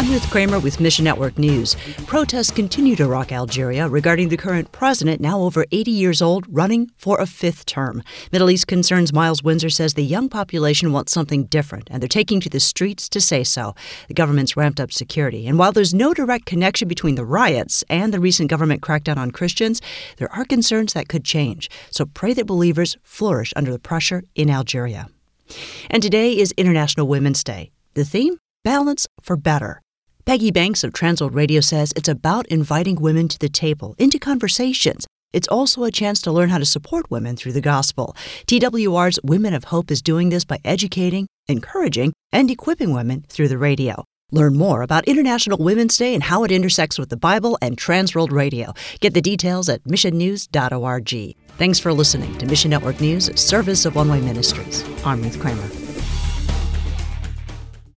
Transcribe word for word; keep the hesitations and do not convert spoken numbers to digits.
I'm Ruth Kramer with Mission Network News. Protests continue to rock Algeria regarding the current president, now over eighty years old, running for a fifth term. Middle East Concerns Miles Windsor says the young population wants something different, and they're taking to the streets to say so. The government's ramped up security, and while there's no direct connection between the riots and the recent government crackdown on Christians, there are concerns that could change. So pray that believers flourish under the pressure in Algeria. And today is International Women's Day. The theme? Balance for Better. Peggy Banks of Transworld Radio says it's about inviting women to the table, into conversations. It's also a chance to learn how to support women through the gospel. T W R's Women of Hope is doing this by educating, encouraging, and equipping women through the radio. Learn more about International Women's Day and how it intersects with the Bible and Transworld Radio. Get the details at mission news dot org. Thanks for listening to Mission Network News, service of One Way Ministries. I'm Ruth Kramer.